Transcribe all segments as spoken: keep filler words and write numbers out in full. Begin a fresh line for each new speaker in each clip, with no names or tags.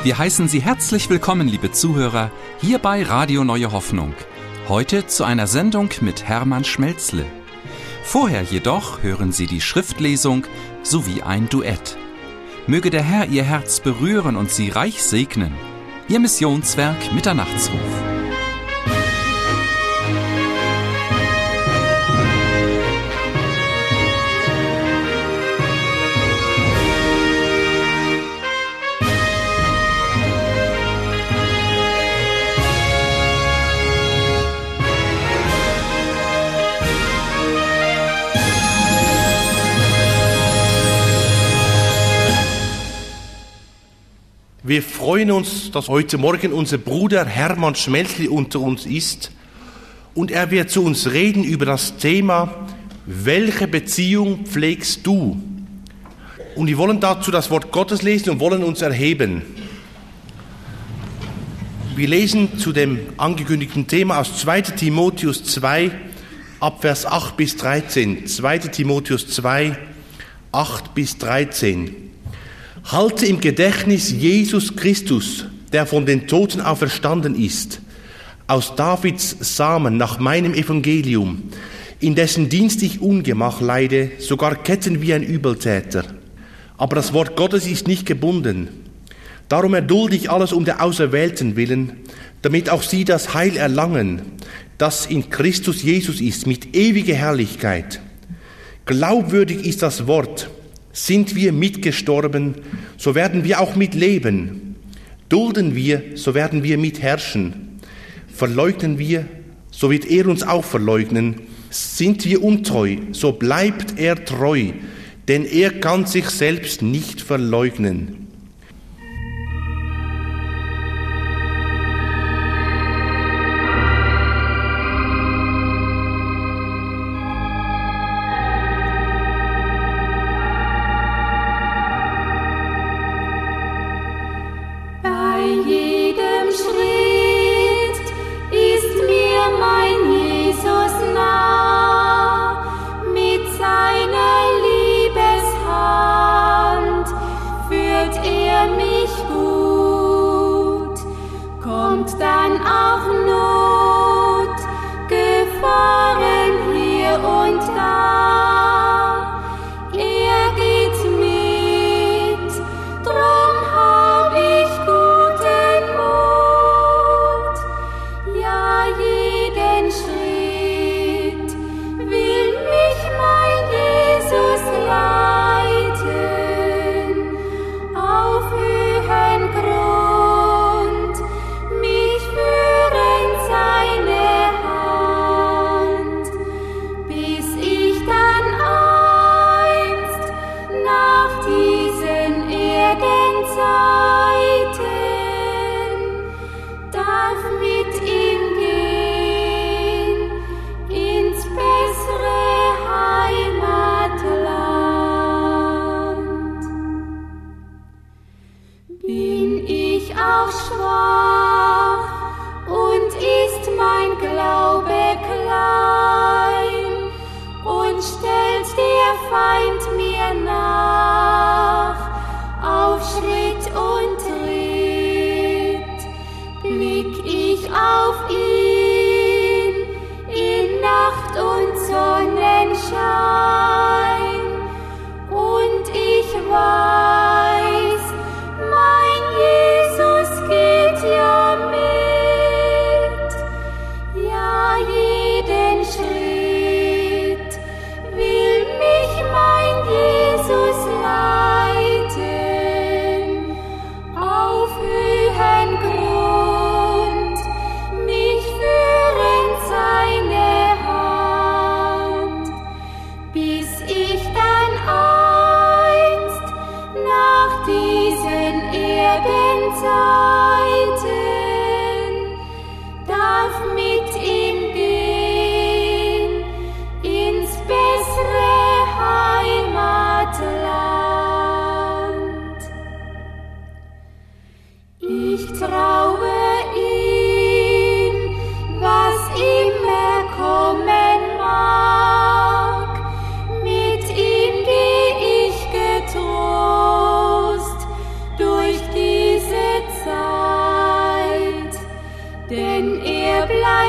Wir heißen Sie herzlich willkommen, liebe Zuhörer, hier bei Radio Neue Hoffnung. Heute zu einer Sendung mit Hermann Schmelzle. Vorher jedoch hören Sie die Schriftlesung sowie ein Duett. Möge der Herr Ihr Herz berühren und Sie reich segnen. Ihr Missionswerk Mitternachtsruf.
Wir freuen uns, dass heute Morgen unser Bruder Hermann Schmelzle unter uns ist und er wird zu uns reden über das Thema, welche Beziehung pflegst du? Und wir wollen dazu das Wort Gottes lesen und wollen uns erheben. Wir lesen zu dem angekündigten Thema aus zweiter Timotheus zwei, ab Vers acht bis dreizehn. zweiter Timotheus zwei, acht bis dreizehn. Halte im Gedächtnis Jesus Christus, der von den Toten auferstanden ist, aus Davids Samen nach meinem Evangelium, in dessen Dienst ich Ungemach leide, sogar Ketten wie ein Übeltäter. Aber das Wort Gottes ist nicht gebunden. Darum erdulde ich alles um der Auserwählten willen, damit auch sie das Heil erlangen, das in Christus Jesus ist, mit ewiger Herrlichkeit. Glaubwürdig ist das Wort. Sind wir mitgestorben, so werden wir auch mitleben. Dulden wir, so werden wir mitherrschen. Verleugnen wir, so wird er uns auch verleugnen. Sind wir untreu, so bleibt er treu, denn er kann sich selbst nicht verleugnen.
Mit seiner Liebeshand führt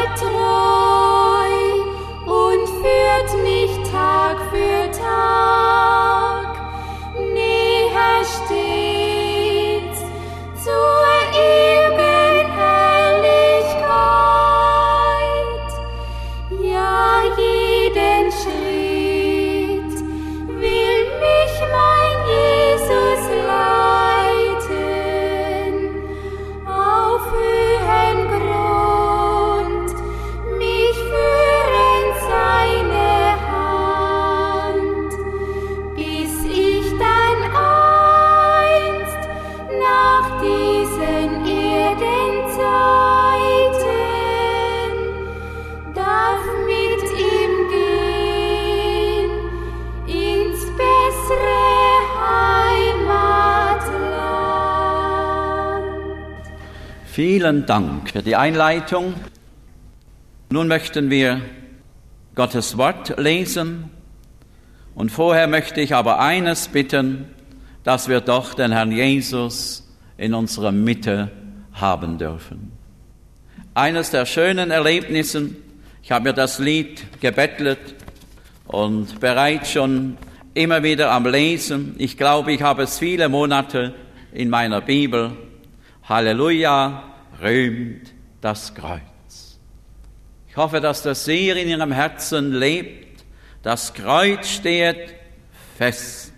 Vielen Dank für die Einleitung. Nun möchten wir Gottes Wort lesen. Und vorher möchte ich aber eines bitten, dass wir doch den Herrn Jesus in unserer Mitte haben dürfen. Eines der schönen Erlebnisse, ich habe mir das Lied gebettelt und bereits schon immer wieder am Lesen. Ich glaube, ich habe es viele Monate in meiner Bibel. Halleluja, rühmt das Kreuz. Ich hoffe, dass das sehr in Ihrem Herzen lebt. Das Kreuz steht fest.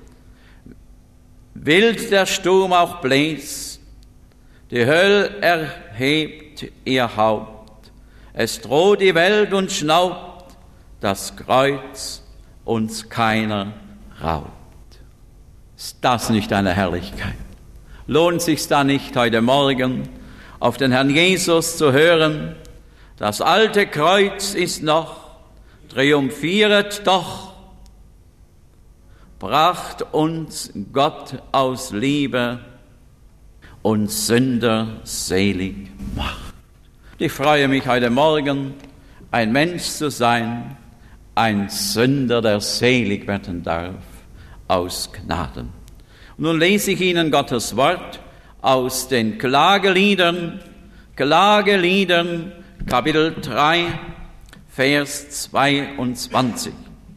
Wild der Sturm auch bläst, die Hölle erhebt ihr Haupt. Es droht die Welt und schnaubt, das Kreuz uns keiner raubt. Ist das nicht eine Herrlichkeit? Lohnt sich's da nicht, heute Morgen auf den Herrn Jesus zu hören? Das alte Kreuz ist noch, triumphiert doch, bracht uns Gott aus Liebe und Sünder selig macht. Ich freue mich heute Morgen, ein Mensch zu sein, ein Sünder, der selig werden darf aus Gnaden. Und nun lese ich Ihnen Gottes Wort aus den Klageliedern, Klageliedern, Kapitel drei, Vers zweiundzwanzig.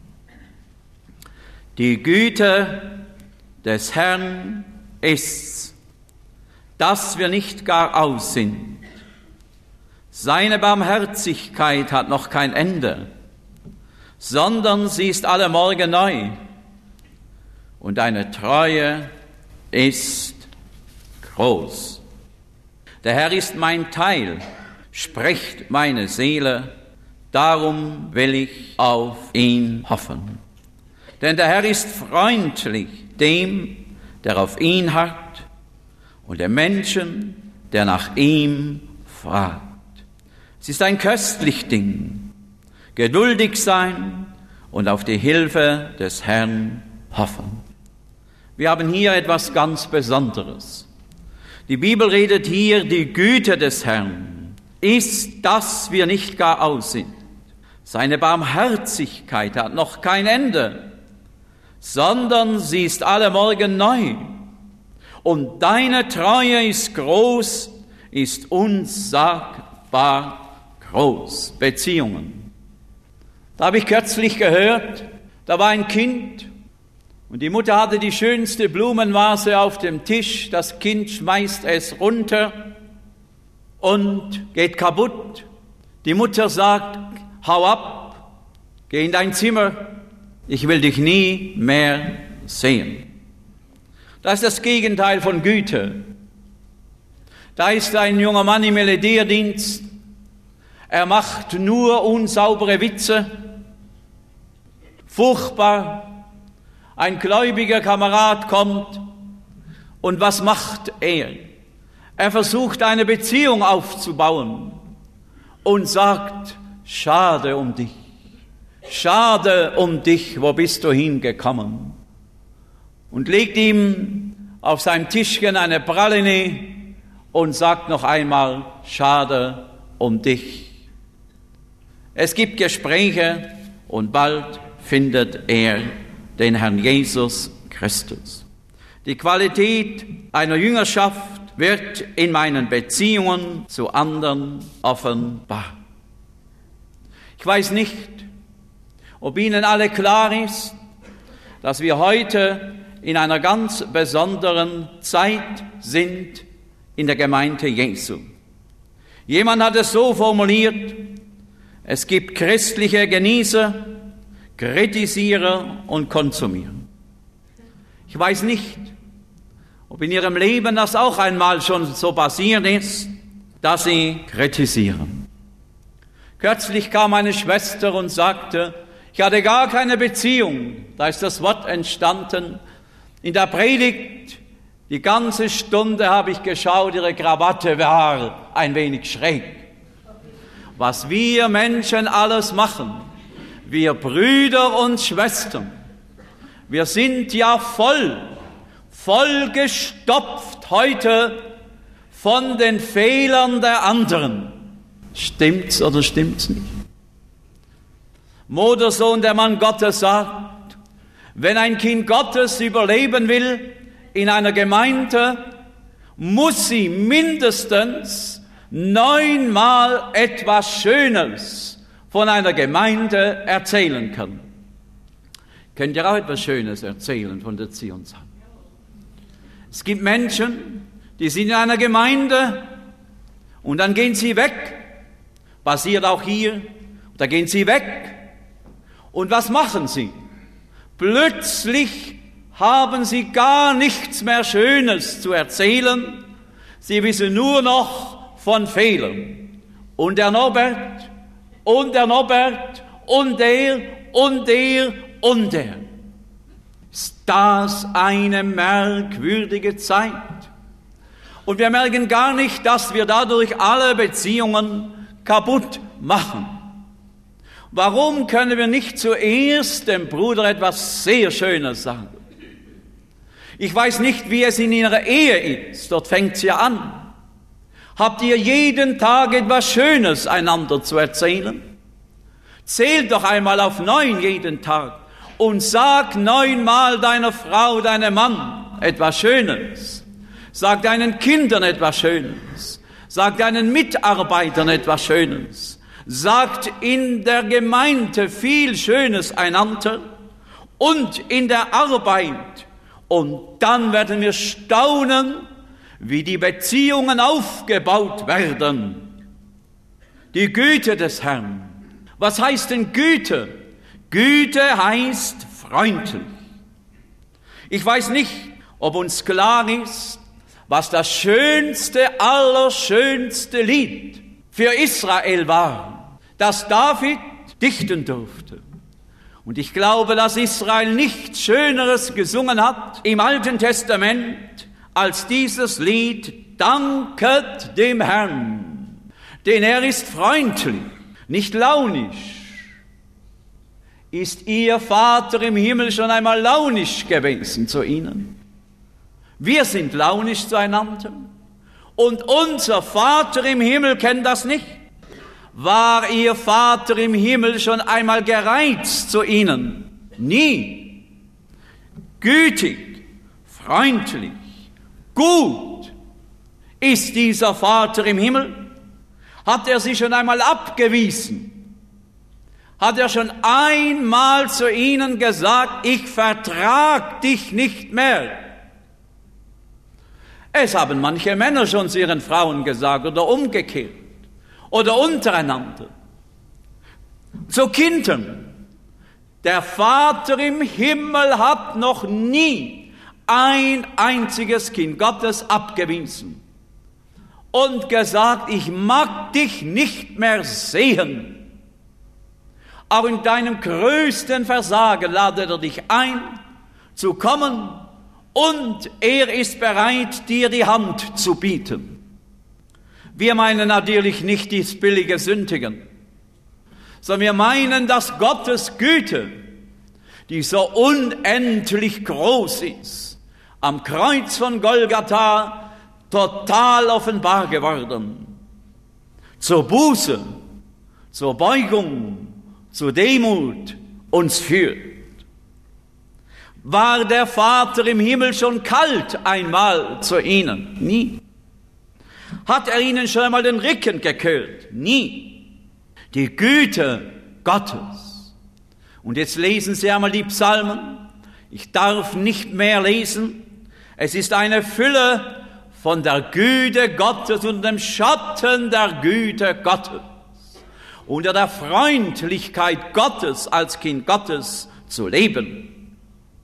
Die Güte des Herrn ist's, dass wir nicht gar aus sind. Seine Barmherzigkeit hat noch kein Ende, sondern sie ist alle Morgen neu. Und deine Treue ist groß. Der Herr ist mein Teil, spricht meine Seele, darum will ich auf ihn hoffen. Denn der Herr ist freundlich dem, der auf ihn harrt, und dem Menschen, der nach ihm fragt. Es ist ein köstlich Ding, geduldig sein und auf die Hilfe des Herrn hoffen. Wir haben hier etwas ganz Besonderes. Die Bibel redet hier, die Güte des Herrn ist, dass wir nicht gar aus sind. Seine Barmherzigkeit hat noch kein Ende, sondern sie ist alle Morgen neu. Und deine Treue ist groß, ist unsagbar groß. Beziehungen. Da habe ich kürzlich gehört, da war ein Kind, und die Mutter hatte die schönste Blumenvase auf dem Tisch. Das Kind schmeißt es runter und geht kaputt. Die Mutter sagt, hau ab, geh in dein Zimmer, ich will dich nie mehr sehen. Das ist das Gegenteil von Güte. Da ist ein junger Mann im Militärdienst, er macht nur unsaubere Witze, furchtbar. Ein gläubiger Kamerad kommt und was macht er? Er versucht eine Beziehung aufzubauen und sagt, schade um dich, schade um dich, wo bist du hingekommen? Und legt ihm auf seinem Tischchen eine Praline und sagt noch einmal, schade um dich. Es gibt Gespräche und bald findet er den Herrn Jesus Christus. Die Qualität einer Jüngerschaft wird in meinen Beziehungen zu anderen offenbar. Ich weiß nicht, ob Ihnen alle klar ist, dass wir heute in einer ganz besonderen Zeit sind in der Gemeinde Jesu. Jemand hat es so formuliert: Es gibt christliche Genießer, Kritisierer und Konsumierer. Ich weiß nicht, ob in Ihrem Leben das auch einmal schon so passiert ist, dass Sie kritisieren. Kürzlich kam eine Schwester und sagte, ich hatte gar keine Beziehung. Da ist das Wort entstanden. In der Predigt, die ganze Stunde habe ich geschaut, ihre Krawatte war ein wenig schräg. Was wir Menschen alles machen, wir Brüder und Schwestern, wir sind ja voll, voll gestopft heute von den Fehlern der anderen. Stimmt's oder stimmt's nicht? Modersohn, der Mann Gottes, sagt, wenn ein Kind Gottes überleben will in einer Gemeinde, muss sie mindestens neunmal etwas Schönes von einer Gemeinde erzählen können. Könnt ihr auch etwas Schönes erzählen von der Zionshalle? Es gibt Menschen, die sind in einer Gemeinde und dann gehen sie weg. Passiert auch hier. Da gehen sie weg. Und was machen sie? Plötzlich haben sie gar nichts mehr Schönes zu erzählen. Sie wissen nur noch von Fehlern. Und der Norbert, und der Norbert, und der, und der, und der. Ist das eine merkwürdige Zeit? Und wir merken gar nicht, dass wir dadurch alle Beziehungen kaputt machen. Warum können wir nicht zuerst dem Bruder etwas sehr Schönes sagen? Ich weiß nicht, wie es in Ihrer Ehe ist. Dort fängt es ja an. Habt ihr jeden Tag etwas Schönes einander zu erzählen? Zählt doch einmal auf neun jeden Tag und sag neunmal deiner Frau, deinem Mann etwas Schönes. Sag deinen Kindern etwas Schönes. Sag deinen Mitarbeitern etwas Schönes. Sagt in der Gemeinde viel Schönes einander und in der Arbeit. Und dann werden wir staunen, wie die Beziehungen aufgebaut werden. Die Güte des Herrn. Was heißt denn Güte? Güte heißt freundlich. Ich weiß nicht, ob uns klar ist, was das schönste, allerschönste Lied für Israel war, das David dichten durfte. Und ich glaube, dass Israel nichts Schöneres gesungen hat im Alten Testament als dieses Lied: Danket dem Herrn, denn er ist freundlich, nicht launisch. Ist Ihr Vater im Himmel schon einmal launisch gewesen zu Ihnen? Wir sind launisch zueinander. Und unser Vater im Himmel kennt das nicht. War Ihr Vater im Himmel schon einmal gereizt zu Ihnen? Nie. Gütig, freundlich, gut ist dieser Vater im Himmel. Hat er Sie schon einmal abgewiesen? Hat er schon einmal zu Ihnen gesagt, ich vertrag dich nicht mehr? Es haben manche Männer schon zu ihren Frauen gesagt oder umgekehrt oder untereinander. Zu Kindern. Der Vater im Himmel hat noch nie ein einziges Kind Gottes abgewiesen und gesagt, ich mag dich nicht mehr sehen. Auch in deinem größten Versagen ladet er dich ein, zu kommen, und er ist bereit, dir die Hand zu bieten. Wir meinen natürlich nicht dieses billige Sündigen, sondern wir meinen, dass Gottes Güte, die so unendlich groß ist, am Kreuz von Golgatha total offenbar geworden, zur Buße, zur Beugung, zur Demut uns führt. War der Vater im Himmel schon kalt einmal zu ihnen? Nie. Hat er ihnen schon einmal den Rücken gekehrt? Nie. Die Güte Gottes. Und jetzt lesen Sie einmal die Psalmen. Ich darf nicht mehr lesen. Es ist eine Fülle von der Güte Gottes und dem Schatten der Güte Gottes. Unter der Freundlichkeit Gottes als Kind Gottes zu leben.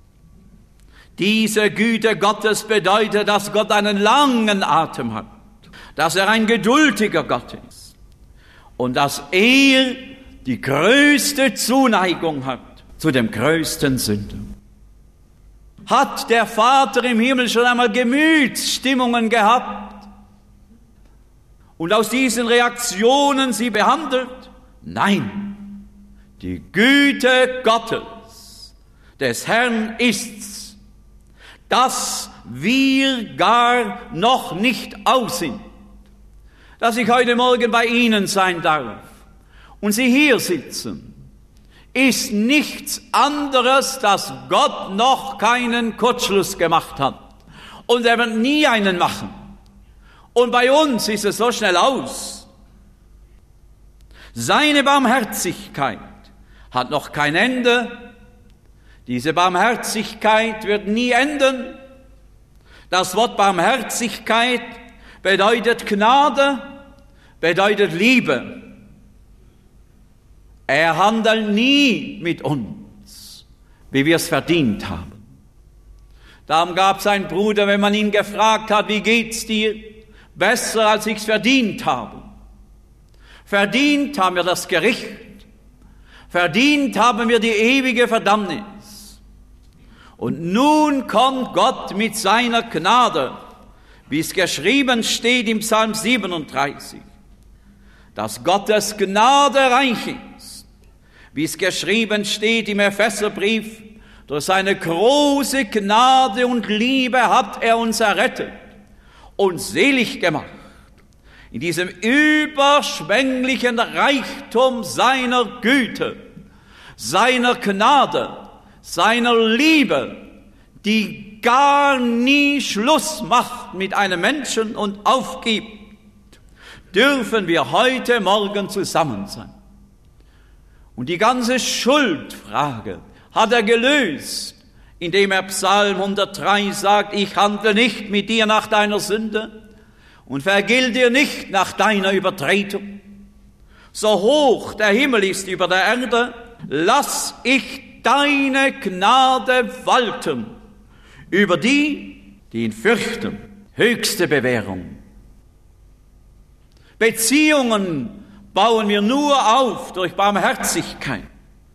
Diese Güte Gottes bedeutet, dass Gott einen langen Atem hat, dass er ein geduldiger Gott ist und dass er die größte Zuneigung hat zu dem größten Sünder. Hat der Vater im Himmel schon einmal Gemütsstimmungen gehabt und aus diesen Reaktionen sie behandelt? Nein, die Güte Gottes, des Herrn ist's, dass wir gar noch nicht aus sind, dass ich heute Morgen bei Ihnen sein darf und Sie hier sitzen, ist nichts anderes, dass Gott noch keinen Kurzschluss gemacht hat. Und er wird nie einen machen. Und bei uns ist es so schnell aus. Seine Barmherzigkeit hat noch kein Ende. Diese Barmherzigkeit wird nie enden. Das Wort Barmherzigkeit bedeutet Gnade, bedeutet Liebe. Er handelt nie mit uns, wie wir es verdient haben. Darum gab es einen Bruder, wenn man ihn gefragt hat, wie geht's dir? Besser, als ich's verdient habe. Verdient haben wir das Gericht. Verdient haben wir die ewige Verdammnis. Und nun kommt Gott mit seiner Gnade, wie es geschrieben steht im Psalm siebenunddreißig, dass Gottes Gnade reich ist, wie es geschrieben steht im Epheserbrief, durch seine große Gnade und Liebe hat er uns errettet und selig gemacht. In diesem überschwänglichen Reichtum seiner Güte, seiner Gnade, seiner Liebe, die gar nie Schluss macht mit einem Menschen und aufgibt, dürfen wir heute Morgen zusammen sein. Und die ganze Schuldfrage hat er gelöst, indem er Psalm hundertdrei sagt, ich handle nicht mit dir nach deiner Sünde und vergill dir nicht nach deiner Übertretung. So hoch der Himmel ist über der Erde, lass ich deine Gnade walten über die, die ihn fürchten. Höchste Bewährung. Beziehungen bauen wir nur auf durch Barmherzigkeit.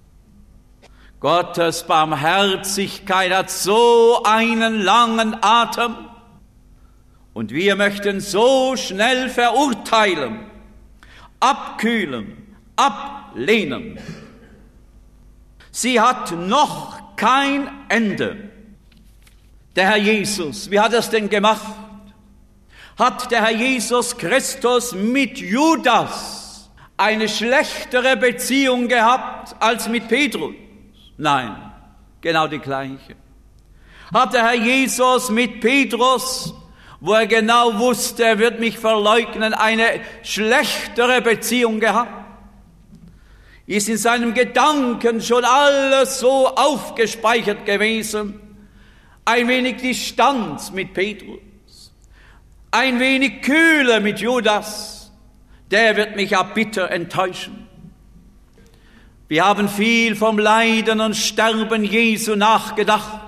Gottes Barmherzigkeit hat so einen langen Atem und wir möchten so schnell verurteilen, abkühlen, ablehnen. Sie hat noch kein Ende. Der Herr Jesus, wie hat er es denn gemacht? Hat der Herr Jesus Christus mit Judas eine schlechtere Beziehung gehabt als mit Petrus? Nein, genau die gleiche. Hat der Herr Jesus mit Petrus, wo er genau wusste, er wird mich verleugnen, eine schlechtere Beziehung gehabt? Ist in seinem Gedanken schon alles so aufgespeichert gewesen? Ein wenig Distanz mit Petrus, ein wenig Kühle mit Judas, der wird mich ja bitter enttäuschen. Wir haben viel vom Leiden und Sterben Jesu nachgedacht.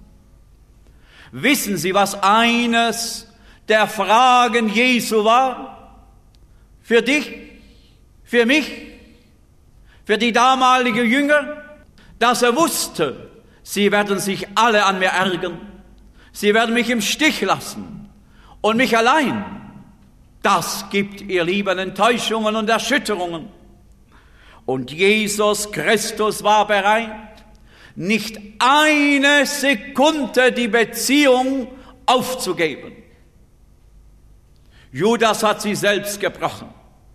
Wissen Sie, was eines der Fragen Jesu war? Für dich, für mich, für die damalige Jünger, dass er wusste, sie werden sich alle an mir ärgern, sie werden mich im Stich lassen und mich allein. Das gibt, ihr Lieben, Enttäuschungen und Erschütterungen. Und Jesus Christus war bereit, nicht eine Sekunde die Beziehung aufzugeben. Judas hat sie selbst gebrochen.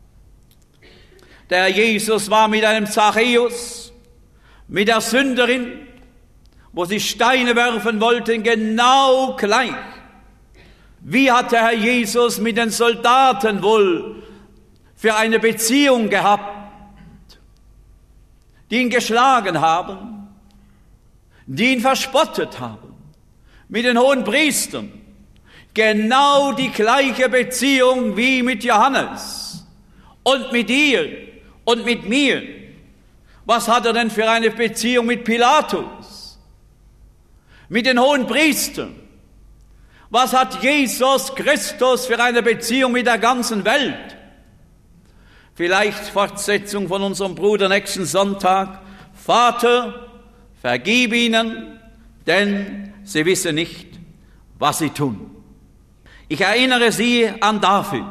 Der Jesus war mit einem Zachäus, mit der Sünderin, wo sie Steine werfen wollten, genau gleich. Wie hat der Herr Jesus mit den Soldaten wohl für eine Beziehung gehabt? die ihn geschlagen haben, die ihn verspottet haben, mit den hohen Priestern, genau die gleiche Beziehung wie mit Johannes und mit dir und mit mir. Was hat er denn für eine Beziehung mit Pilatus, mit den hohen Priestern? Was hat Jesus Christus für eine Beziehung mit der ganzen Welt? Vielleicht Fortsetzung von unserem Bruder nächsten Sonntag. Vater, vergib ihnen, denn sie wissen nicht, was sie tun. Ich erinnere Sie an David.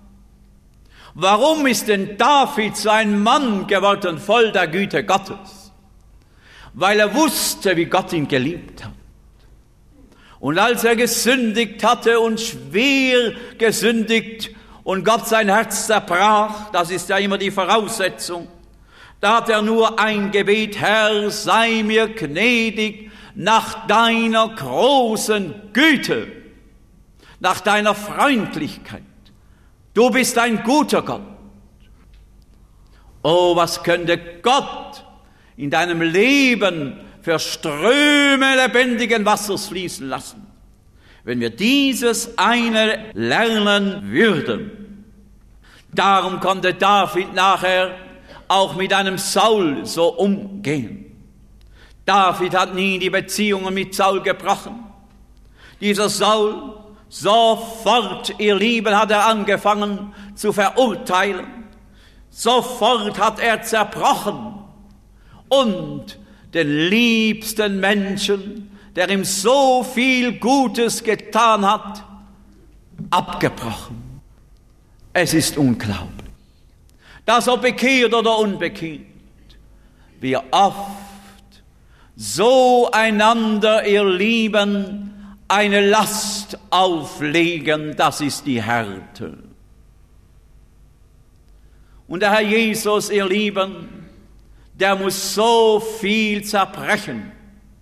Warum ist denn David so ein Mann geworden, voll der Güte Gottes? Weil er wusste, wie Gott ihn geliebt hat. Und als er gesündigt hatte und schwer gesündigt und Gott sein Herz zerbrach, das ist ja immer die Voraussetzung, da hat er nur ein Gebet: Herr, sei mir gnädig nach deiner großen Güte, nach deiner Freundlichkeit. Du bist ein guter Gott. Oh, was könnte Gott in deinem Leben für Ströme lebendigen Wassers fließen lassen, wenn wir dieses eine lernen würden. Darum konnte David nachher auch mit einem Saul so umgehen. David hat nie die Beziehungen mit Saul gebrochen. Dieser Saul, sofort, ihr Lieben, hat er angefangen zu verurteilen. Sofort hat er zerbrochen und den liebsten Menschen, der ihm so viel Gutes getan hat, abgebrochen. Es ist unglaublich, dass ob bekehrt oder unbekehrt, wir oft so einander, ihr Lieben, eine Last auflegen, das ist die Härte. Und der Herr Jesus, ihr Lieben, der muss so viel zerbrechen.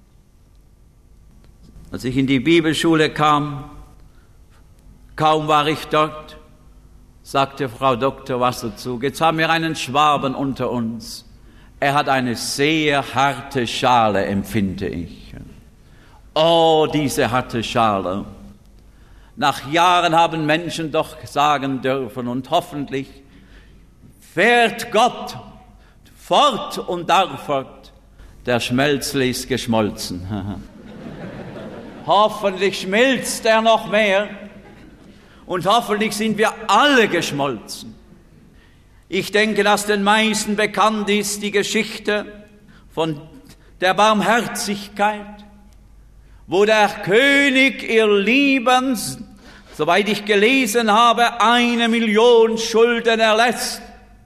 Als ich in die Bibelschule kam, kaum war ich dort, sagte Frau Doktor Wasserzug, jetzt haben wir einen Schwaben unter uns. Er hat eine sehr harte Schale, empfinde ich. Oh, diese harte Schale. Nach Jahren haben Menschen doch sagen dürfen und hoffentlich fährt Gott fort und darfort, der Schmelzle ist geschmolzen. Hoffentlich schmilzt er noch mehr und hoffentlich sind wir alle geschmolzen. Ich denke, dass den meisten bekannt ist die Geschichte von der Barmherzigkeit, wo der König, ihr Lieben, soweit ich gelesen habe, eine Million Schulden erlässt.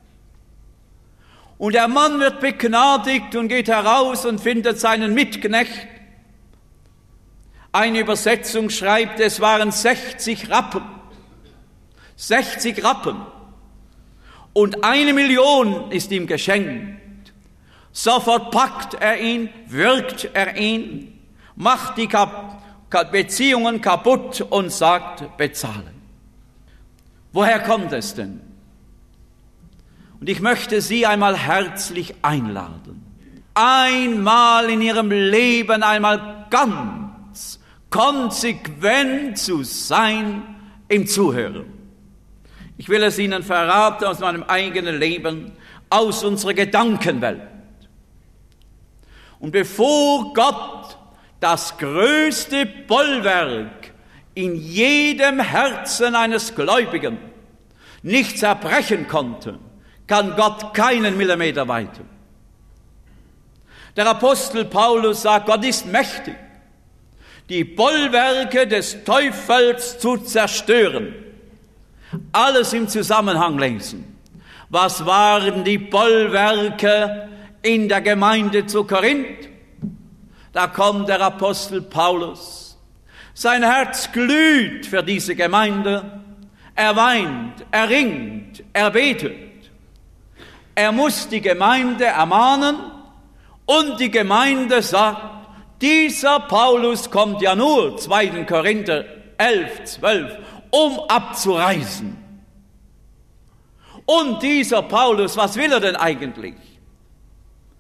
Und der Mann wird begnadigt und geht heraus und findet seinen Mitknecht. Eine Übersetzung schreibt, es waren sechzig Rappen. sechzig Rappen. Und eine Million ist ihm geschenkt. Sofort packt er ihn, würgt er ihn, macht die Kap- Beziehungen kaputt und sagt, bezahlen. Woher kommt es denn? Und ich möchte Sie einmal herzlich einladen, einmal in Ihrem Leben einmal ganz konsequent zu sein im Zuhören. Ich will es Ihnen verraten aus meinem eigenen Leben, aus unserer Gedankenwelt. Und bevor Gott das größte Bollwerk in jedem Herzen eines Gläubigen nicht zerbrechen konnte, kann Gott keinen Millimeter weiter. Der Apostel Paulus sagt, Gott ist mächtig, die Bollwerke des Teufels zu zerstören. Alles im Zusammenhang lesen. Was waren die Bollwerke in der Gemeinde zu Korinth? Da kommt der Apostel Paulus. Sein Herz glüht für diese Gemeinde. Er weint, er ringt, er betet. Er muss die Gemeinde ermahnen und die Gemeinde sagt, dieser Paulus kommt ja nur, zweiter Korinther elf, zwölf, um abzureisen. Und dieser Paulus, was will er denn eigentlich?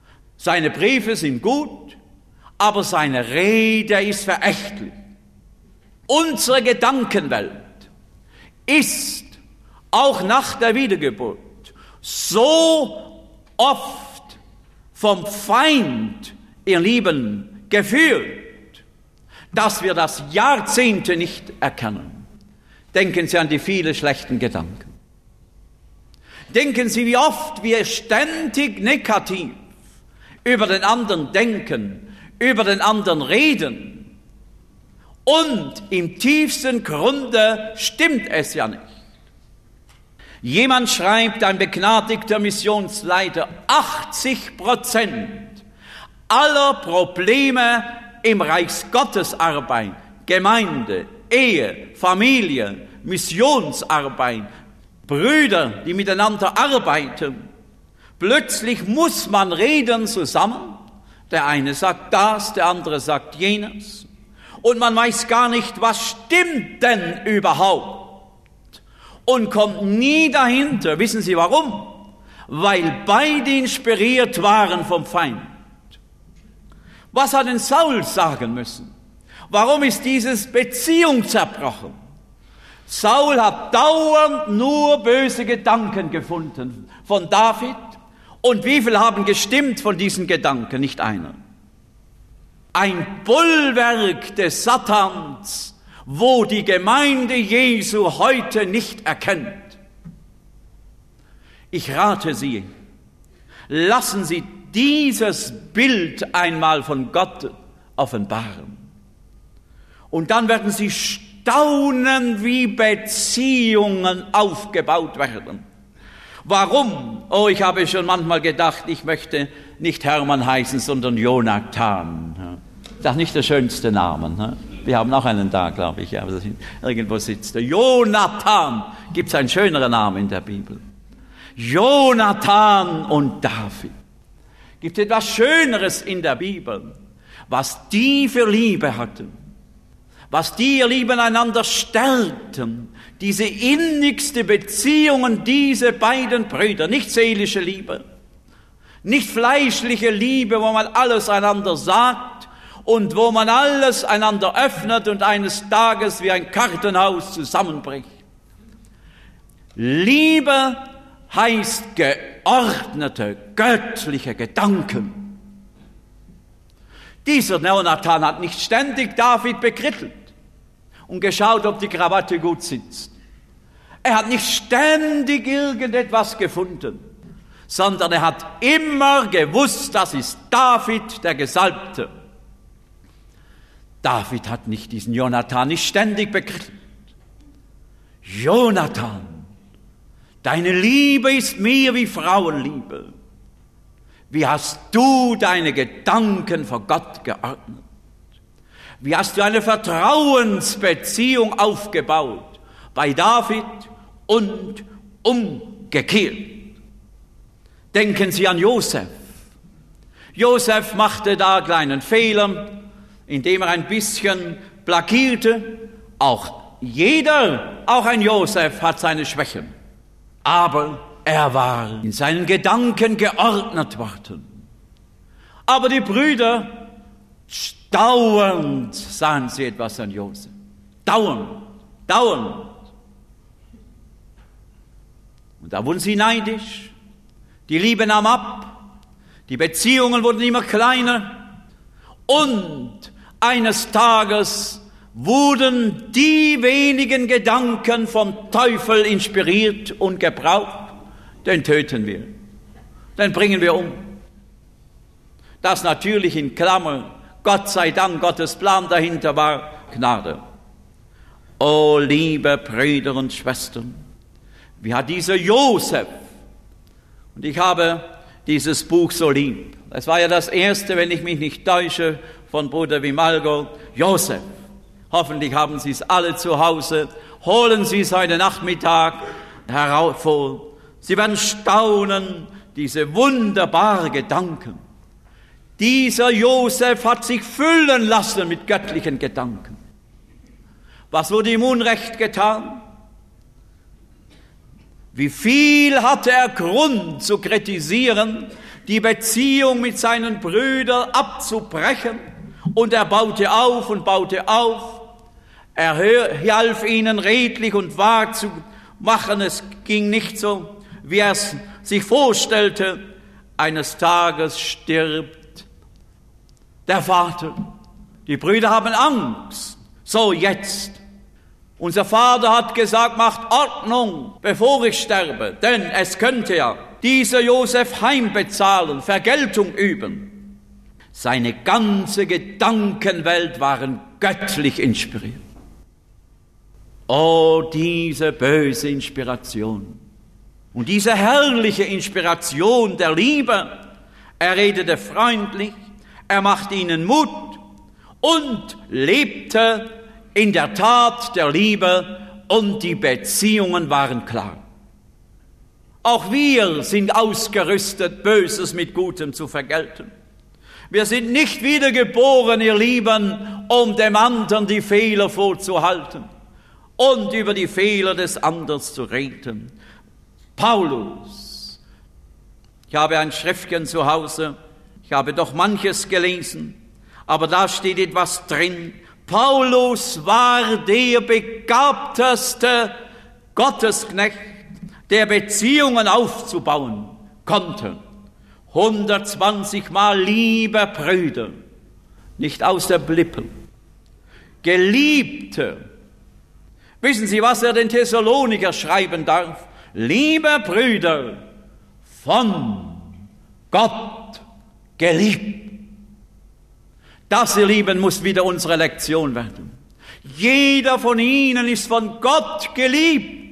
Seine Briefe sind gut, aber seine Rede ist verächtlich. Unsere Gedankenwelt ist auch nach der Wiedergeburt so oft vom Feind, ihr Lieben, geführt, dass wir das Jahrzehnte nicht erkennen. Denken Sie an die vielen schlechten Gedanken. Denken Sie, wie oft wir ständig negativ über den anderen denken, über den anderen reden. Und im tiefsten Grunde stimmt es ja nicht. Jemand schreibt, ein begnadigter Missionsleiter, achtzig Prozent aller Probleme im Reichsgottesarbeit, Gemeinde, Ehe, Familie, Missionsarbeit, Brüder, die miteinander arbeiten. Plötzlich muss man reden zusammen. Der eine sagt das, der andere sagt jenes. Und man weiß gar nicht, was stimmt denn überhaupt? Und kommt nie dahinter. Wissen Sie warum? Weil beide inspiriert waren vom Feind. Was hat denn Saul sagen müssen? Warum ist dieses Beziehung zerbrochen? Saul hat dauernd nur böse Gedanken gefunden von David. Und wie viel haben gestimmt von diesen Gedanken? Nicht einer. Ein Bollwerk des Satans, wo die Gemeinde Jesu heute nicht erkennt. Ich rate Sie, lassen Sie dieses Bild einmal von Gott offenbaren. Und dann werden Sie staunen, wie Beziehungen aufgebaut werden. Warum? Oh, ich habe schon manchmal gedacht, ich möchte nicht Hermann heißen, sondern Jonathan. Das ist nicht der schönste Name. Wir haben auch einen da, glaube ich. Aber irgendwo sitzt der. Jonathan. Gibt es einen schöneren Namen in der Bibel? Jonathan und David. Gibt es etwas Schöneres in der Bibel? Was die für Liebe hatten. Was die, ihr Lieben, einander stärkten. Diese innigste Beziehungen, diese beiden Brüder. Nicht seelische Liebe. Nicht fleischliche Liebe, wo man alles einander sagt und wo man alles einander öffnet und eines Tages wie ein Kartenhaus zusammenbricht. Liebe heißt geordnete, göttliche Gedanken. Dieser Jonathan hat nicht ständig David bekrittelt und geschaut, ob die Krawatte gut sitzt. Er hat nicht ständig irgendetwas gefunden, sondern er hat immer gewusst, das ist David, der Gesalbte. David hat nicht diesen Jonathan nicht ständig bekrittelt. Jonathan, deine Liebe ist mir wie Frauenliebe. Wie hast du deine Gedanken vor Gott geordnet? Wie hast du eine Vertrauensbeziehung aufgebaut bei David und umgekehrt? Denken Sie an Josef. Josef machte da einen kleinen Fehler, indem er ein bisschen plagierte. Auch jeder, auch ein Josef hat seine Schwächen. Aber er war in seinen Gedanken geordnet worden. Aber die Brüder, dauernd sahen sie etwas an Josef. Dauernd, dauernd. Und da wurden sie neidisch. Die Liebe nahm ab. Die Beziehungen wurden immer kleiner. Und eines Tages wurden die wenigen Gedanken vom Teufel inspiriert und gebraucht. Den töten wir. Den bringen wir um. Das natürlich in Klammer. Gott sei Dank, Gottes Plan dahinter war Gnade. Oh, liebe Brüder und Schwestern, wie hat dieser Josef, und ich habe dieses Buch so lieb, es war ja das erste, wenn ich mich nicht täusche, von Bruder Wimalgo, Josef. Hoffentlich haben Sie es alle zu Hause. Holen Sie es heute Nachmittag hervor. Sie werden staunen, diese wunderbaren Gedanken. Dieser Josef hat sich füllen lassen mit göttlichen Gedanken. Was wurde ihm Unrecht getan? Wie viel hatte er Grund zu kritisieren, die Beziehung mit seinen Brüdern abzubrechen. Und er baute auf und baute auf. Er half ihnen redlich und wahr zu machen. Es ging nicht so, wie er es sich vorstellte. Eines Tages stirbt der Vater. Die Brüder haben Angst. So, jetzt. Unser Vater hat gesagt, macht Ordnung, bevor ich sterbe. Denn es könnte ja dieser Josef heimbezahlen, Vergeltung üben. Seine ganze Gedankenwelt waren göttlich inspiriert. Oh, diese böse Inspiration. Und diese herrliche Inspiration der Liebe. Er redete freundlich, er machte ihnen Mut und lebte in der Tat der Liebe und die Beziehungen waren klar. Auch wir sind ausgerüstet, Böses mit Gutem zu vergelten. Wir sind nicht wiedergeboren, ihr Lieben, um dem anderen die Fehler vorzuhalten und über die Fehler des anderen zu reden. Paulus, ich habe ein Schriftchen zu Hause, ich habe doch manches gelesen, aber da steht etwas drin. Paulus war der begabteste Gottesknecht, der Beziehungen aufzubauen konnte. hundertzwanzig Mal, liebe Brüder, nicht aus der Lippen, Geliebte. Wissen Sie, was er den Thessaloniker schreiben darf? Liebe Brüder, von Gott geliebt. Das, ihr Lieben, muss wieder unsere Lektion werden. Jeder von ihnen ist von Gott geliebt.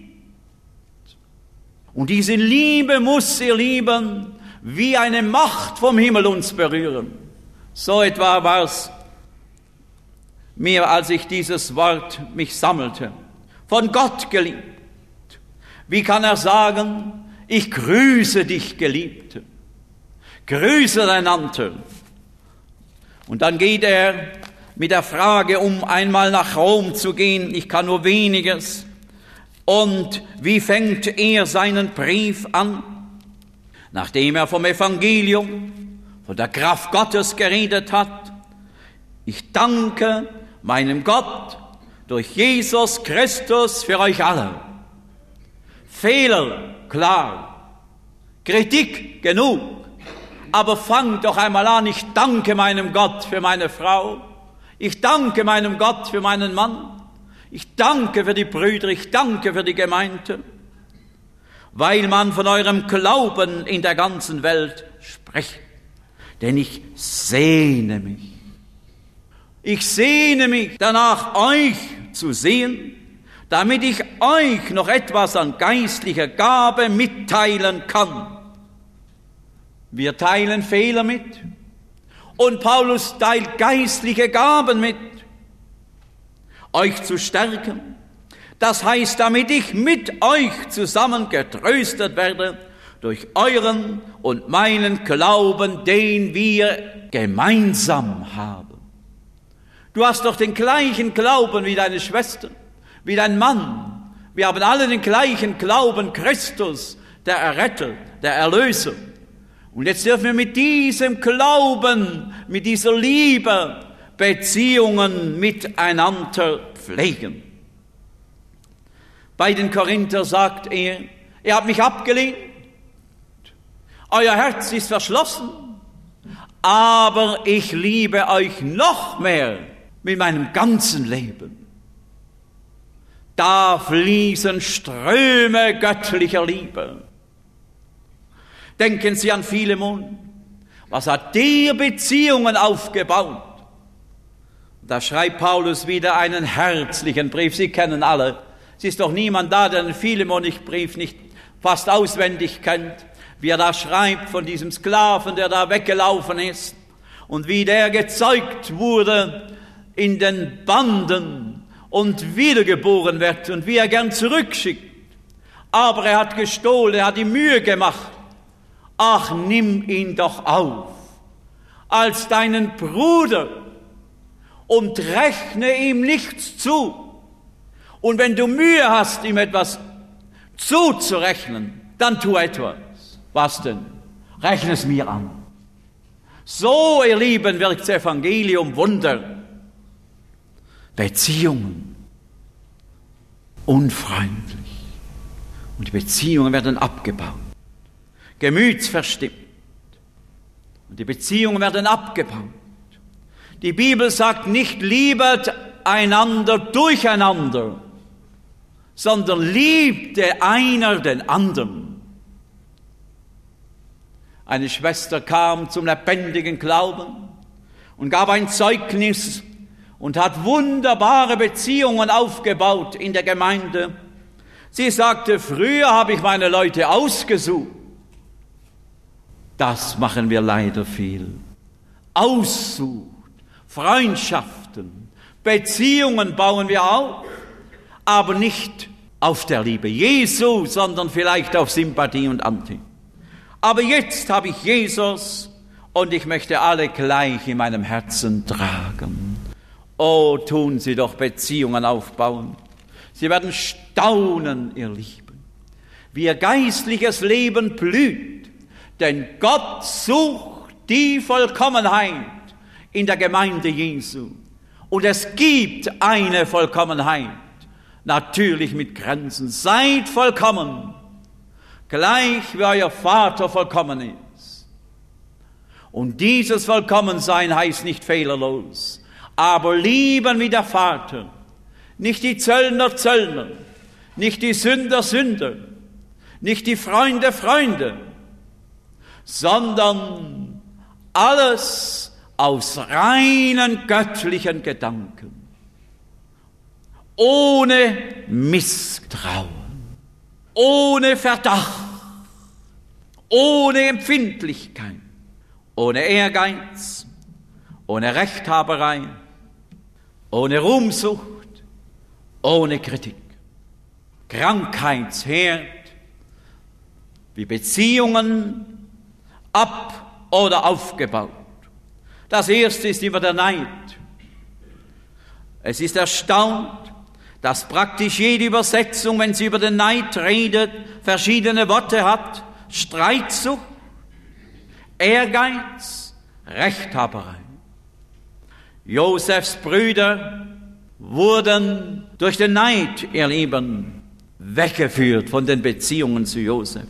Und diese Liebe muss, ihr Lieben, wie eine Macht vom Himmel uns berühren. So etwa war es mir, als ich dieses Wort mich sammelte. Von Gott geliebt. Wie kann er sagen, ich grüße dich, Geliebte. Grüße einander. Und dann geht er mit der Frage, um einmal nach Rom zu gehen, ich kann nur weniges. Und wie fängt er seinen Brief an? Nachdem er vom Evangelium, von der Kraft Gottes geredet hat. Ich danke meinem Gott durch Jesus Christus für euch alle. Fehler, klar. Kritik, genug. Aber fangt doch einmal an, ich danke meinem Gott für meine Frau. Ich danke meinem Gott für meinen Mann. Ich danke für die Brüder, ich danke für die Gemeinde. Weil man von eurem Glauben in der ganzen Welt spricht. Denn ich sehne mich. Ich sehne mich danach, euch zu sehen, damit ich euch noch etwas an geistlicher Gabe mitteilen kann. Wir teilen Fehler mit und Paulus teilt geistliche Gaben mit, euch zu stärken. Das heißt, damit ich mit euch zusammen getröstet werde durch euren und meinen Glauben, den wir gemeinsam haben. Du hast doch den gleichen Glauben wie deine Schwester, wie dein Mann. Wir haben alle den gleichen Glauben, Christus, der Erretter, der Erlöser. Und jetzt dürfen wir mit diesem Glauben, mit dieser Liebe Beziehungen miteinander pflegen. Bei den Korinther sagt er, ihr habt mich abgelehnt, euer Herz ist verschlossen, aber ich liebe euch noch mehr mit meinem ganzen Leben. Da fließen Ströme göttlicher Liebe. Denken Sie an Philemon. Was hat der Beziehungen aufgebaut? Da schreibt Paulus wieder einen herzlichen Brief. Sie kennen alle. Es ist doch niemand da, der den Philemon-Brief nicht fast auswendig kennt. Wie er da schreibt von diesem Sklaven, der da weggelaufen ist. Und wie der gezeugt wurde in den Banden und wiedergeboren wird. Und wie er gern zurückschickt. Aber er hat gestohlen, er hat die Mühe gemacht. Ach, nimm ihn doch auf als deinen Bruder und rechne ihm nichts zu. Und wenn du Mühe hast, ihm etwas zuzurechnen, dann tu etwas. Was denn? Rechne es mir an. So, ihr Lieben, wirkt das Evangelium Wunder. Beziehungen unfreundlich. Und die Beziehungen werden abgebaut. Gemütsverstimmt. Und die Beziehungen werden abgebaut. Die Bibel sagt nicht, liebet einander durcheinander, sondern liebte einer den anderen. Eine Schwester kam zum lebendigen Glauben und gab ein Zeugnis und hat wunderbare Beziehungen aufgebaut in der Gemeinde. Sie sagte, früher habe ich meine Leute ausgesucht. Das machen wir leider viel. Aussucht, Freundschaften, Beziehungen bauen wir auf, aber nicht auf der Liebe Jesu, sondern vielleicht auf Sympathie und Anti. Aber jetzt habe ich Jesus und ich möchte alle gleich in meinem Herzen tragen. Oh, tun Sie doch Beziehungen aufbauen. Sie werden staunen, ihr Lieben, wie Ihr geistliches Leben blüht. Denn Gott sucht die Vollkommenheit in der Gemeinde Jesu. Und es gibt eine Vollkommenheit, natürlich mit Grenzen. Seid vollkommen, gleich wie euer Vater vollkommen ist. Und dieses Vollkommensein heißt nicht fehlerlos, aber lieben wie der Vater. Nicht die Zöllner Zöllner, nicht die Sünder Sünder, nicht die Freunde Freunde, sondern alles aus reinen göttlichen Gedanken, ohne Misstrauen, ohne Verdacht, ohne Empfindlichkeit, ohne Ehrgeiz, ohne Rechthaberei, ohne Ruhmsucht, ohne Kritik. Krankheitsherd, wie Beziehungen ab- oder aufgebaut. Das erste ist immer der Neid. Es ist erstaunt, dass praktisch jede Übersetzung, wenn sie über den Neid redet, verschiedene Worte hat. Streitsucht, Ehrgeiz, Rechthaberei. Josefs Brüder wurden durch den Neid, ihr Lieben, weggeführt von den Beziehungen zu Josef.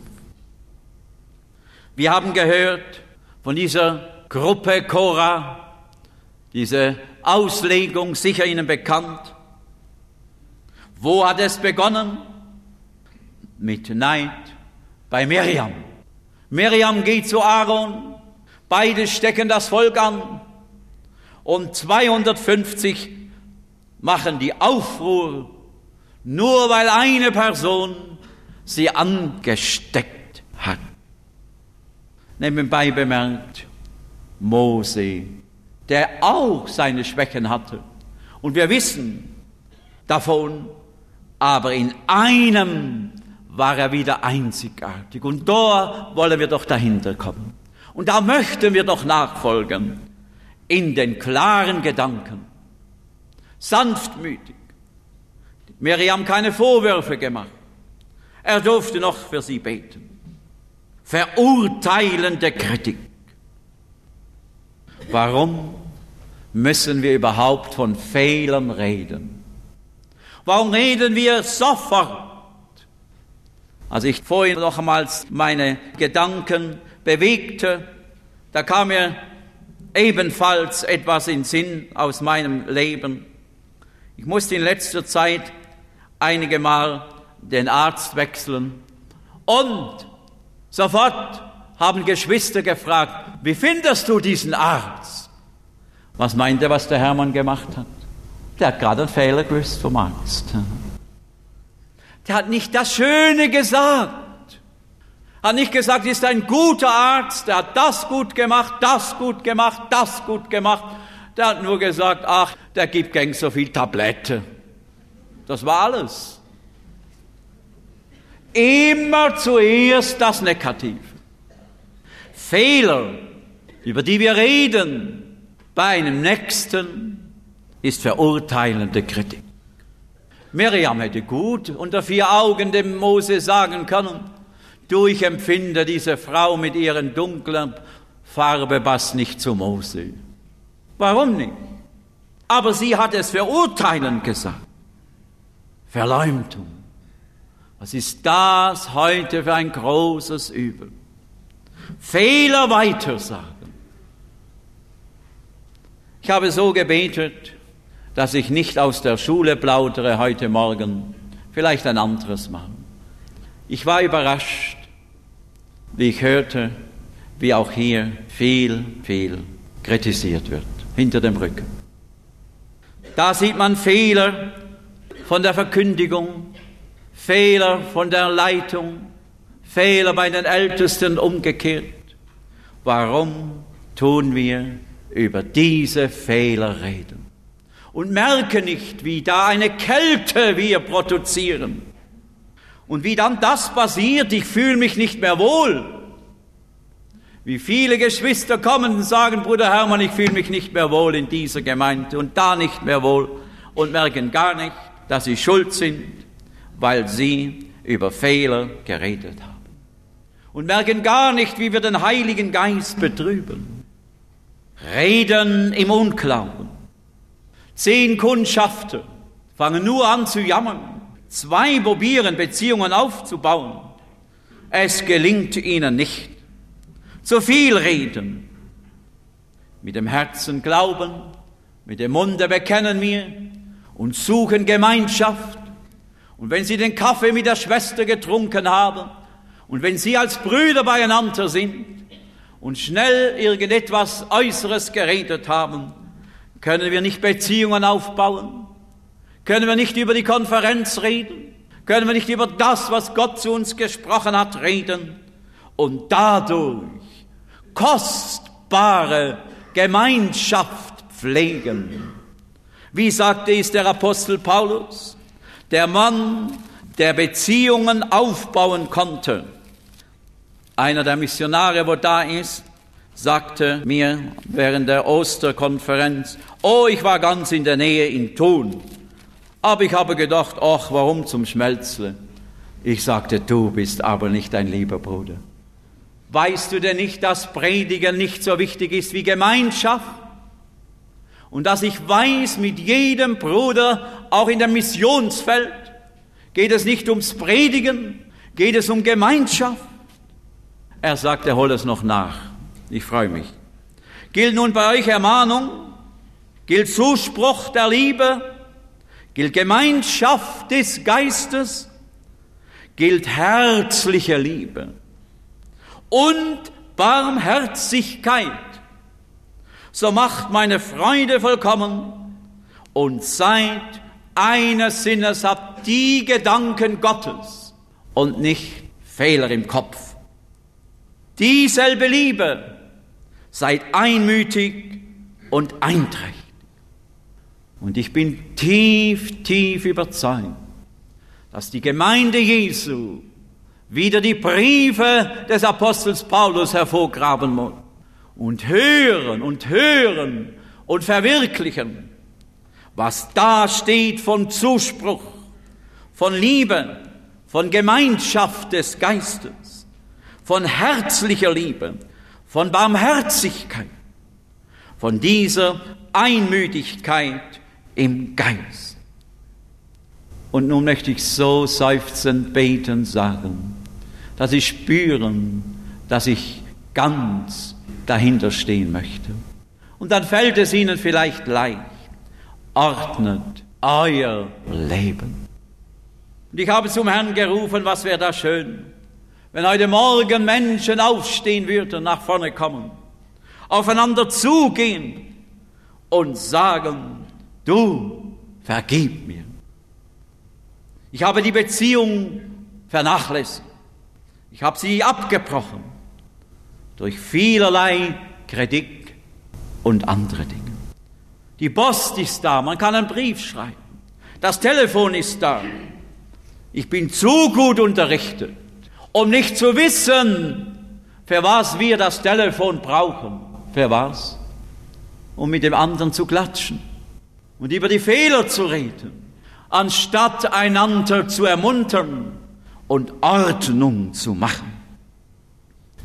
Wir haben gehört von dieser Gruppe Korah, diese Auslegung, sicher Ihnen bekannt. Wo hat es begonnen? Mit Neid bei Miriam. Miriam geht zu Aaron, beide stecken das Volk an und zweihundertfünfzig machen die Aufruhr, nur weil eine Person sie angesteckt hat. Nebenbei bemerkt, Mose, der auch seine Schwächen hatte. Und wir wissen davon, aber in einem war er wieder einzigartig. Und da wollen wir doch dahinter kommen. Und da möchten wir doch nachfolgen in den klaren Gedanken. Sanftmütig. Miriam keine Vorwürfe gemacht. Er durfte noch für sie beten. Verurteilende Kritik. Warum müssen wir überhaupt von Fehlern reden? Warum reden wir sofort? Als ich vorhin noch einmal meine Gedanken bewegte, da kam mir ebenfalls etwas in Sinn aus meinem Leben. Ich musste in letzter Zeit einige Mal den Arzt wechseln und sofort haben Geschwister gefragt, wie findest du diesen Arzt? Was meint er, was der Hermann gemacht hat? Der hat gerade einen Fehler gewusst vom Arzt. Der hat nicht das Schöne gesagt. Hat nicht gesagt, ist ein guter Arzt, der hat das gut gemacht, das gut gemacht, das gut gemacht. Der hat nur gesagt, ach, der gibt gäng so viel Tablette. Das war alles. Immer zuerst das Negative. Fehler, über die wir reden, bei einem Nächsten, ist verurteilende Kritik. Miriam hätte gut unter vier Augen dem Mose sagen können, Du, ich empfinde diese Frau mit ihren dunklen Farbe passt nicht zu Mose. Warum nicht? Aber sie hat es verurteilend gesagt. Verleumdung. Was ist das heute für ein großes Übel? Fehler weitersagen. Ich habe so gebetet, dass ich nicht aus der Schule plaudere heute Morgen, vielleicht ein anderes Mal. Ich war überrascht, wie ich hörte, wie auch hier viel, viel kritisiert wird, hinter dem Rücken. Da sieht man Fehler von der Verkündigung, Fehler von der Leitung, Fehler bei den Ältesten umgekehrt. Warum tun wir über diese Fehler reden? Und merken nicht, wie da eine Kälte wir produzieren. Und wie dann das passiert, ich fühle mich nicht mehr wohl. Wie viele Geschwister kommen und sagen, Bruder Hermann, ich fühle mich nicht mehr wohl in dieser Gemeinde und da nicht mehr wohl und merken gar nicht, dass sie schuld sind, weil sie über Fehler geredet haben. Und merken gar nicht, wie wir den Heiligen Geist betrüben. Reden im Unglauben. Zehn Kundschafter fangen nur an zu jammern. Zwei probieren, Beziehungen aufzubauen. Es gelingt ihnen nicht. Zu viel reden. Mit dem Herzen glauben, mit dem Munde bekennen wir und suchen Gemeinschaft. Und wenn sie den Kaffee mit der Schwester getrunken haben und wenn sie als Brüder beieinander sind und schnell irgendetwas Äußeres geredet haben, können wir nicht Beziehungen aufbauen? Können wir nicht über die Konferenz reden? Können wir nicht über das, was Gott zu uns gesprochen hat, reden? Und dadurch kostbare Gemeinschaft pflegen. Wie sagte es der Apostel Paulus? Der Mann, der Beziehungen aufbauen konnte. Einer der Missionare, wo da ist, sagte mir während der Osterkonferenz, oh, ich war ganz in der Nähe in Thun. Aber ich habe gedacht, ach, warum zum Schmelzle? Ich sagte, du bist aber nicht ein lieber Bruder. Weißt du denn nicht, dass Predigen nicht so wichtig ist wie Gemeinschaft? Und dass ich weiß, mit jedem Bruder, auch in dem Missionsfeld, geht es nicht ums Predigen, geht es um Gemeinschaft. Er sagt, er holt es noch nach. Ich freue mich. Gilt nun bei euch Ermahnung? Gilt Zuspruch der Liebe? Gilt Gemeinschaft des Geistes? Gilt herzliche Liebe? Und Barmherzigkeit? So macht meine Freude vollkommen und seid eines Sinnes, habt die Gedanken Gottes und nicht Fehler im Kopf. Dieselbe Liebe, seid einmütig und einträchtig. Und ich bin tief, tief überzeugt, dass die Gemeinde Jesu wieder die Briefe des Apostels Paulus hervorgraben muss und hören und hören und verwirklichen, was da steht von Zuspruch, von Liebe, von Gemeinschaft des Geistes, von herzlicher Liebe, von Barmherzigkeit, von dieser Einmütigkeit im Geist. Und nun möchte ich so seufzend beten sagen, dass Sie spüren, dass ich ganz dahinter stehen möchte. Und dann fällt es Ihnen vielleicht leicht. Ordnet euer Leben. Und ich habe zum Herrn gerufen, was wäre da schön, wenn heute Morgen Menschen aufstehen würden, nach vorne kommen, aufeinander zugehen und sagen, du, vergib mir. Ich habe die Beziehung vernachlässigt. Ich habe sie abgebrochen durch vielerlei Kritik und andere Dinge. Die Post ist da, man kann einen Brief schreiben. Das Telefon ist da. Ich bin zu gut unterrichtet, um nicht zu wissen, für was wir das Telefon brauchen. Für was? Um mit dem anderen zu klatschen und über die Fehler zu reden, anstatt einander zu ermuntern und Ordnung zu machen.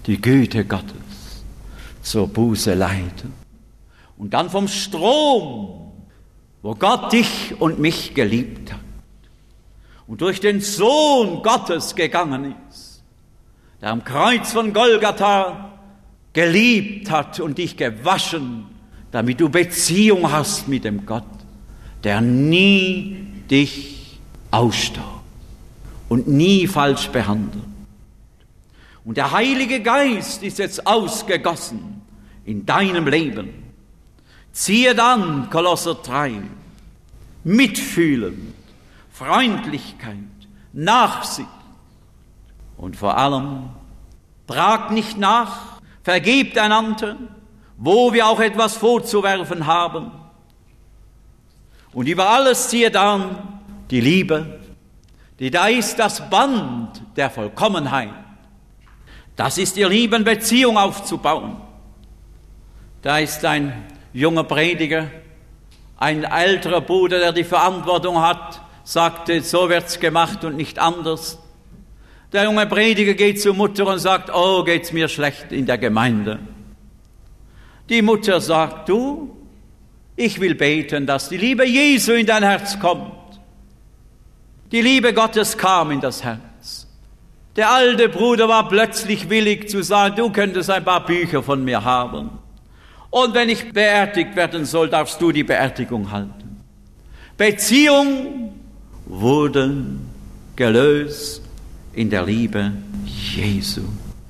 die Güte Gottes zur Buße leiten. Und dann vom Strom, wo Gott dich und mich geliebt hat und durch den Sohn Gottes gegangen ist, der am Kreuz von Golgatha geliebt hat und dich gewaschen, damit du Beziehung hast mit dem Gott, der nie dich ausstaubt und nie falsch behandelt. Und der Heilige Geist ist jetzt ausgegossen in deinem Leben. Ziehe dann, Kolosser drei, mitfühlend, Freundlichkeit, Nachsicht und vor allem, tragt nicht nach, vergebt einander, wo wir auch etwas vorzuwerfen haben. Und über alles ziehe dann die Liebe, die da ist das Band der Vollkommenheit. Das ist, ihr Lieben, Beziehung aufzubauen. Da ist ein junger Prediger, ein älterer Bruder, der die Verantwortung hat, sagte, so wird's gemacht und nicht anders. Der junge Prediger geht zur Mutter und sagt, oh, geht's mir schlecht in der Gemeinde. Die Mutter sagt, du, ich will beten, dass die Liebe Jesu in dein Herz kommt. Die Liebe Gottes kam in das Herz. Der alte Bruder war plötzlich willig zu sagen, du könntest ein paar Bücher von mir haben. Und wenn ich beerdigt werden soll, darfst du die Beerdigung halten. Beziehung wurde gelöst in der Liebe Jesu.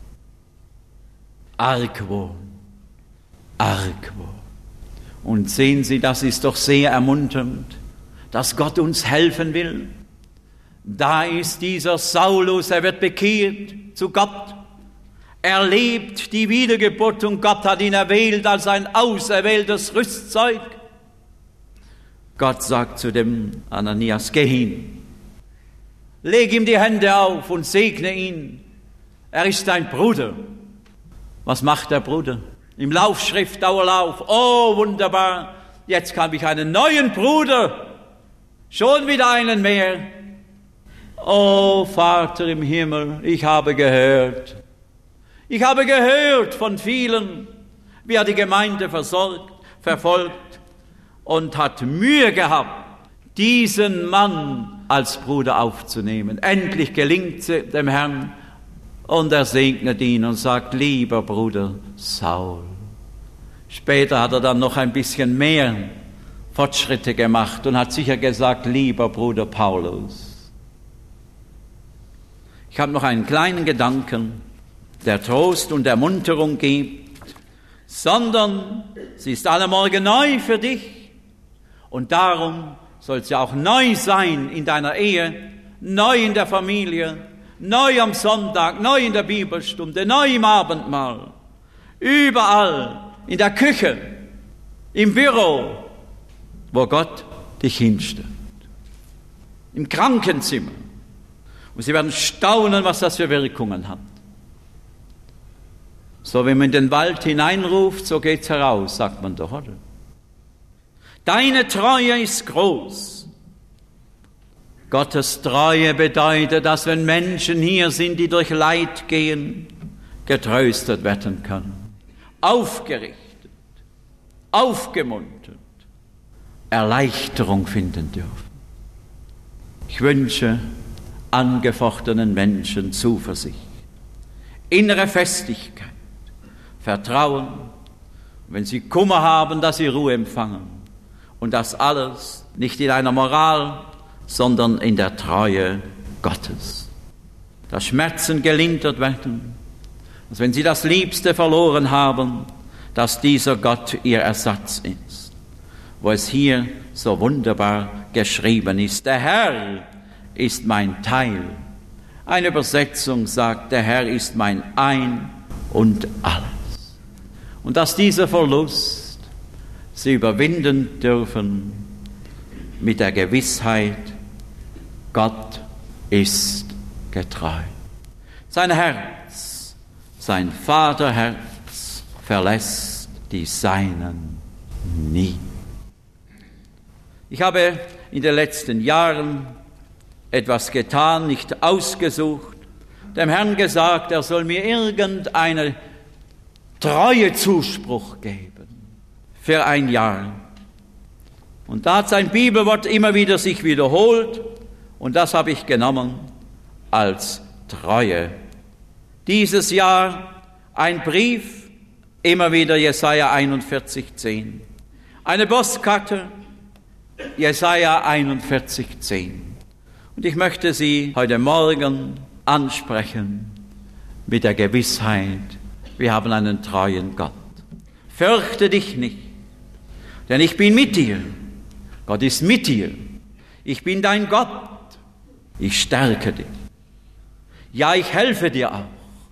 Argwohn, Argwohn. Und sehen Sie, das ist doch sehr ermunternd, dass Gott uns helfen will. Da ist dieser Saulus, er wird bekehrt zu Gott. Er lebt die Wiedergeburt und Gott hat ihn erwählt als ein auserwähltes Rüstzeug. Gott sagt zu dem Ananias, geh hin, leg ihm die Hände auf und segne ihn. Er ist dein Bruder. Was macht der Bruder? Im Laufschrift, Dauerlauf, oh wunderbar, jetzt habe ich einen neuen Bruder, schon wieder einen mehr. Oh Vater im Himmel, ich habe gehört, ich habe gehört von vielen, wie er die Gemeinde versorgt, verfolgt und hat Mühe gehabt, diesen Mann als Bruder aufzunehmen. Endlich gelingt es dem Herrn und er segnet ihn und sagt, lieber Bruder Saul. Später hat er dann noch ein bisschen mehr Fortschritte gemacht und hat sicher gesagt, lieber Bruder Paulus. Ich habe noch einen kleinen Gedanken, der Trost und Ermunterung gibt, sondern sie ist alle Morgen neu für dich und darum soll sie auch neu sein in deiner Ehe, neu in der Familie, neu am Sonntag, neu in der Bibelstunde, neu im Abendmahl, überall, in der Küche, im Büro, wo Gott dich hinstellt, im Krankenzimmer. Und sie werden staunen, was das für Wirkungen hat. So, wenn man in den Wald hineinruft, so geht's heraus, sagt man doch, oder? Deine Treue ist groß. Gottes Treue bedeutet, dass wenn Menschen hier sind, die durch Leid gehen, getröstet werden können, aufgerichtet, aufgemuntert, Erleichterung finden dürfen. Ich wünsche angefochtenen Menschen Zuversicht, innere Festigkeit, Vertrauen, wenn sie Kummer haben, dass sie Ruhe empfangen und das alles nicht in einer Moral, sondern in der Treue Gottes. Dass Schmerzen gelindert werden, dass wenn sie das Liebste verloren haben, dass dieser Gott ihr Ersatz ist. Wo es hier so wunderbar geschrieben ist, der Herr ist mein Teil. Eine Übersetzung sagt, der Herr ist mein Ein und Alles. Und dass dieser Verlust sie überwinden dürfen mit der Gewissheit, Gott ist getreu. Sein Herz, sein Vaterherz verlässt die Seinen nie. Ich habe in den letzten Jahren etwas getan, nicht ausgesucht, dem Herrn gesagt, er soll mir irgendeinen Treuezuspruch geben für ein Jahr. Und da hat sein Bibelwort immer wieder sich wiederholt und das habe ich genommen als Treue. Dieses Jahr ein Brief, immer wieder Jesaja einundvierzig, zehn. Eine Postkarte, Jesaja einundvierzig, zehn. Und ich möchte Sie heute Morgen ansprechen mit der Gewissheit, wir haben einen treuen Gott. Fürchte dich nicht, denn ich bin mit dir. Gott ist mit dir. Ich bin dein Gott. Ich stärke dich. Ja, ich helfe dir auch.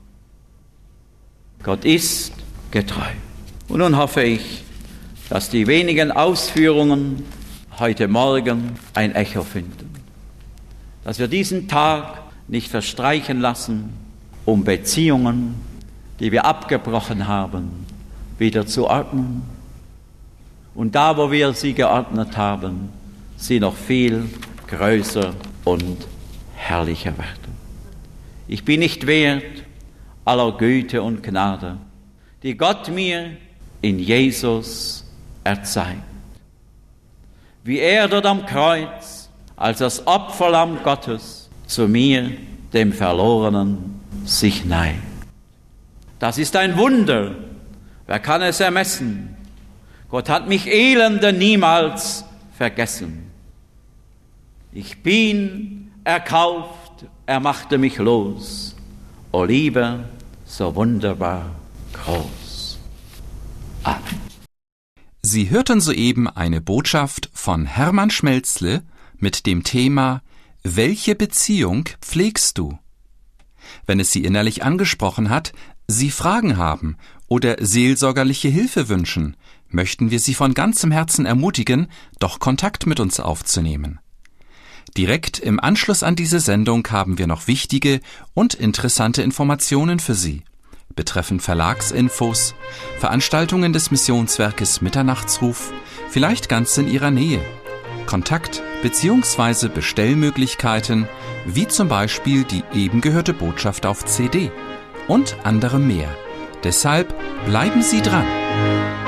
Gott ist getreu. Und nun hoffe ich, dass die wenigen Ausführungen heute Morgen ein Echo finden. Dass wir diesen Tag nicht verstreichen lassen, um Beziehungen, die wir abgebrochen haben, wieder zu ordnen. Und da, wo wir sie geordnet haben, sie noch viel größer und herrlicher werden. Ich bin nicht wert aller Güte und Gnade, die Gott mir in Jesus erzeigt. Wie er dort am Kreuz als das Opferlamm Gottes zu mir, dem Verlorenen, sich neigt. Das ist ein Wunder. Wer kann es ermessen? Gott hat mich Elende niemals vergessen. Ich bin erkauft, er machte mich los. O Liebe, so wunderbar groß. Amen.
Sie hörten soeben eine Botschaft von Hermann Schmelzle mit dem Thema »Welche Beziehung pflegst du?« Wenn es Sie innerlich angesprochen hat, Sie Fragen haben oder seelsorgerliche Hilfe wünschen, möchten wir Sie von ganzem Herzen ermutigen, doch Kontakt mit uns aufzunehmen. Direkt im Anschluss an diese Sendung haben wir noch wichtige und interessante Informationen für Sie, betreffend Verlagsinfos, Veranstaltungen des Missionswerkes Mitternachtsruf, vielleicht ganz in Ihrer Nähe, Kontakt- bzw. Bestellmöglichkeiten, wie zum Beispiel die eben gehörte Botschaft auf C D und anderem mehr. Deshalb bleiben Sie dran!